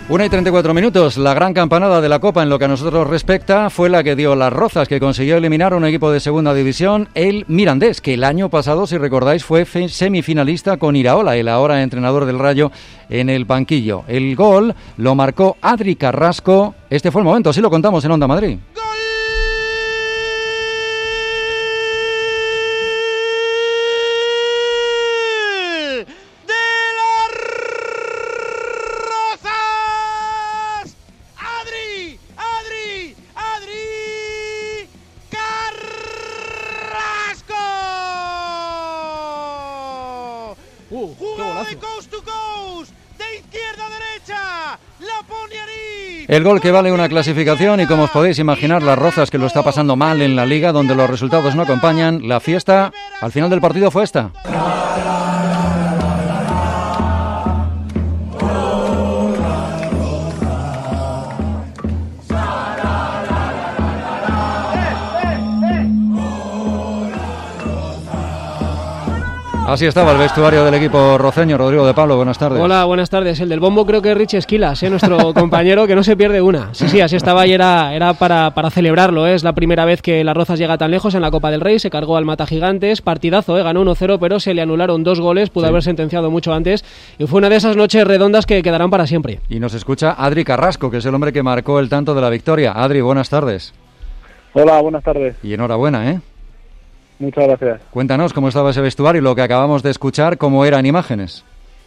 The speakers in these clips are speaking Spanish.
1:34. La gran campanada de la Copa en lo que a nosotros respecta fue la que dio Las Rozas, que consiguió eliminar a un equipo de segunda división, el Mirandés, que el año pasado, si recordáis, fue semifinalista con Iraola, el ahora entrenador del Rayo, en el banquillo. El gol lo marcó Adri Carrasco. Este fue el momento, así lo contamos en Onda Madrid. Jugada de coast to coast, de izquierda a derecha, la pone Arif. El gol que vale una clasificación y, como os podéis imaginar, Las Rozas, que lo está pasando mal en la Liga, donde los resultados no acompañan. La fiesta al final del partido fue esta. Así estaba el vestuario del equipo roceño. Rodrigo de Pablo, buenas tardes. Hola, buenas tardes. El del bombo creo que es Rich Esquilas, nuestro compañero, que no se pierde una. Sí, así estaba y era para celebrarlo. Es la primera vez que Las Rozas llega tan lejos en la Copa del Rey. Se cargó al Matagigantes, partidazo, ganó 1-0, pero se le anularon 2 goles. Pudo haber sentenciado mucho antes. Y fue una de esas noches redondas que quedarán para siempre. Y nos escucha Adri Carrasco, que es el hombre que marcó el tanto de la victoria. Adri, buenas tardes. Hola, buenas tardes. Y enhorabuena, ¿eh? Muchas gracias. Cuéntanos cómo estaba ese vestuario y lo que acabamos de escuchar, cómo eran imágenes.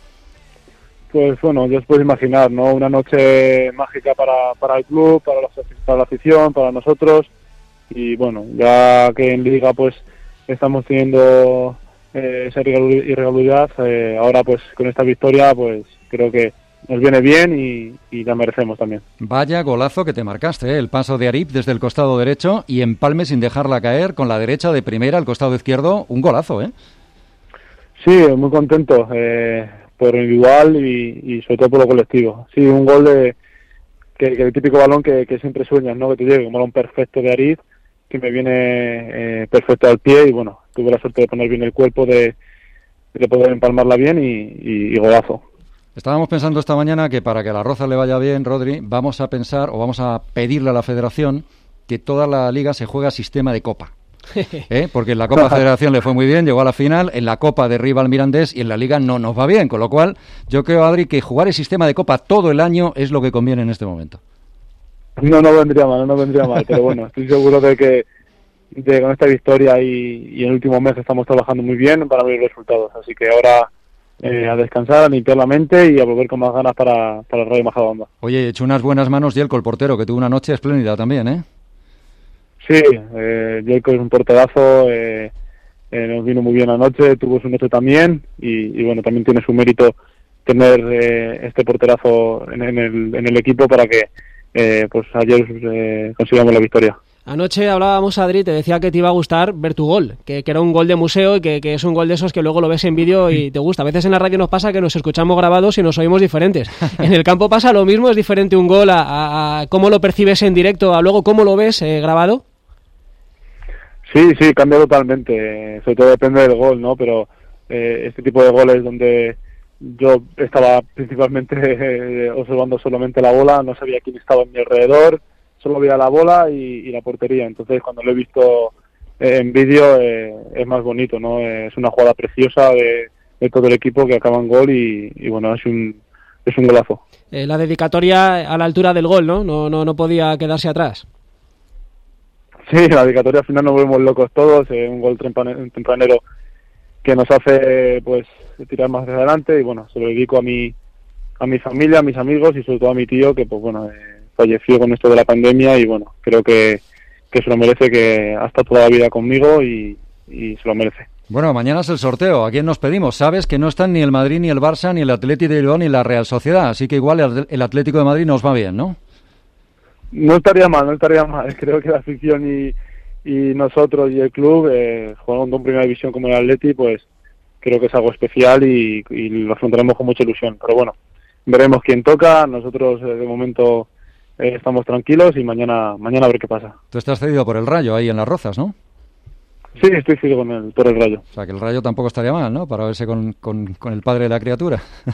Pues bueno, ya os podéis imaginar, ¿no? Una noche mágica para el club, para la afición, para nosotros. Y bueno, ya que en Liga pues estamos teniendo esa irregularidad, ahora pues con esta victoria pues creo que nos viene bien y la merecemos también. Vaya golazo que te marcaste, ¿eh? El paso de Arip desde el costado derecho y empalme sin dejarla caer con la derecha de primera al costado izquierdo. Un golazo, ¿eh? Sí, muy contento por lo individual y sobre todo por lo colectivo. Sí, un gol que el típico balón que siempre sueñas, ¿no? Que te llegue, un balón perfecto de Arip, que me viene perfecto al pie y bueno, tuve la suerte de poner bien el cuerpo, de poder empalmarla bien y golazo. Estábamos pensando esta mañana que para que a Las Rozas le vaya bien, Rodri, vamos a pensar o vamos a pedirle a la Federación que toda la Liga se juegue a sistema de Copa. Porque en la Copa Federación le fue muy bien, llegó a la final, en la Copa derriba al Mirandés y en la Liga no nos va bien, con lo cual yo creo, Adri, que jugar el sistema de Copa todo el año es lo que conviene en este momento. No vendría mal, pero bueno, estoy seguro de que con esta victoria y en el último mes estamos trabajando muy bien para ver los resultados, así que ahora a descansar, a limpiar la mente y a volver con más ganas para el Rayo Majadahonda. Oye, echó unas buenas manos Yelko, el portero, que tuvo una noche espléndida también, ¿eh? Sí, Yelko es un porterazo, nos vino muy bien anoche, tuvo su noche también y bueno, también tiene su mérito tener este porterazo en el equipo para que pues ayer consigamos la victoria. Anoche hablábamos, Adri, te decía que te iba a gustar ver tu gol, que era un gol de museo y que es un gol de esos que luego lo ves en vídeo y te gusta. A veces en la radio nos pasa que nos escuchamos grabados y nos oímos diferentes. En el campo pasa lo mismo, es diferente un gol a cómo lo percibes en directo, a luego cómo lo ves grabado. Sí, cambia totalmente, sobre todo depende del gol, ¿no? Pero este tipo de goles donde yo estaba principalmente observando solamente la bola, no sabía quién estaba en mi alrededor, solo veía la bola y la portería. Entonces cuando lo he visto en vídeo es más bonito, ¿no? Es una jugada preciosa de todo el equipo que acaba en gol y bueno, es un golazo. La dedicatoria a la altura del gol, ¿no? No podía quedarse atrás. Sí, la dedicatoria al final nos volvemos locos todos, un gol tempranero que nos hace pues tirar más hacia adelante y bueno, se lo dedico a mi familia, a mis amigos y sobre todo a mi tío que pues bueno falleció con esto de la pandemia y bueno, creo que se lo merece, que ha estado toda la vida conmigo y se lo merece. Bueno, mañana es el sorteo. ¿A quién nos pedimos? Sabes que no están ni el Madrid, ni el Barça, ni el Atlético de Bilbao, ni la Real Sociedad, así que igual el Atlético de Madrid nos va bien, ¿no? No estaría mal. Creo que la afición y nosotros y el club, jugando en primera división como el Atleti, pues creo que es algo especial y lo afrontaremos con mucha ilusión. Pero bueno, veremos quién toca. Nosotros de momento estamos tranquilos y mañana a ver qué pasa. Tú estás cedido por el Rayo ahí en Las Rozas, ¿no? Sí, estoy cedido por el Rayo. O sea, que el Rayo tampoco estaría mal, ¿no? Para verse con el padre de la criatura.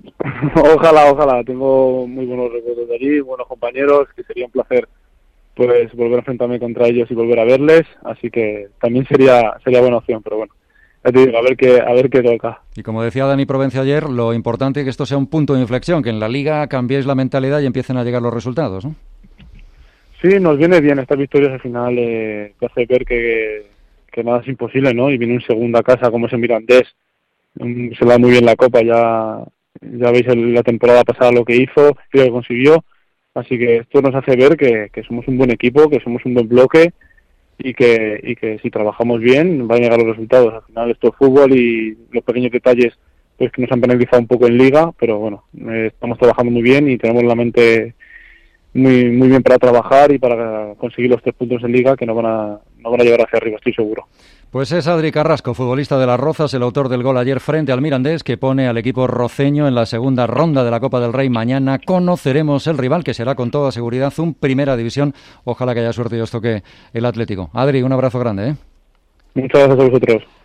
Ojalá. Tengo muy buenos recuerdos de allí, buenos compañeros, que sería un placer pues volver a enfrentarme contra ellos y volver a verles, así que también sería buena opción, pero bueno, ya te digo, a ver qué toca. Y como decía Dani Provencio ayer, lo importante es que esto sea un punto de inflexión, que en la Liga cambiéis la mentalidad y empiecen a llegar los resultados, ¿no? Sí, nos viene bien estas victorias al final, te hace ver que nada es imposible, ¿no? Y viene un segunda casa como es el Mirandés, se le da muy bien la Copa, ya veis la temporada pasada lo que hizo y lo que consiguió, así que esto nos hace ver que somos un buen equipo, que somos un buen bloque y que si trabajamos bien van a llegar los resultados. Al final esto es fútbol y los pequeños detalles pues que nos han penalizado un poco en Liga, pero bueno, estamos trabajando muy bien y tenemos la mente muy bien para trabajar y para conseguir los 3 puntos en Liga que no van a llegar hacia arriba, estoy seguro. Pues es Adri Carrasco, futbolista de Las Rozas, el autor del gol ayer frente al Mirandés, que pone al equipo roceño en la segunda ronda de la Copa del Rey. Mañana conoceremos el rival, que será con toda seguridad un Primera División. Ojalá que haya suerte y os toque el Atlético. Adri, un abrazo grande, ¿eh? Muchas gracias a vosotros.